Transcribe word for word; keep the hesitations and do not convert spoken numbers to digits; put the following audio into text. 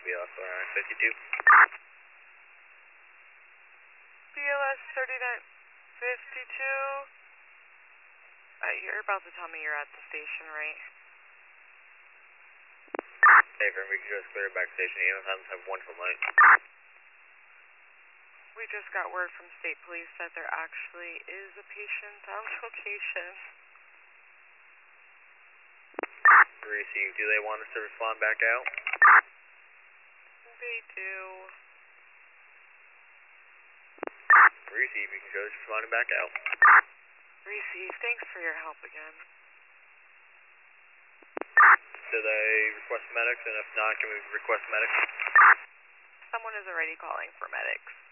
B L S around fifty-two. B L S thirty-nine fifty-two. Uh, you're about to tell me you're at the station, right? Hey, friend, we can just clear back station. Ambulance times have one from light. We just got word from state police that there actually is a patient on location. Receive. Do they want us to respond back out? They do. Receive. You can go just responding back out. Receive. Thanks for your help again. Do they request medics? And if not, can we request medics? Someone is already calling for medics.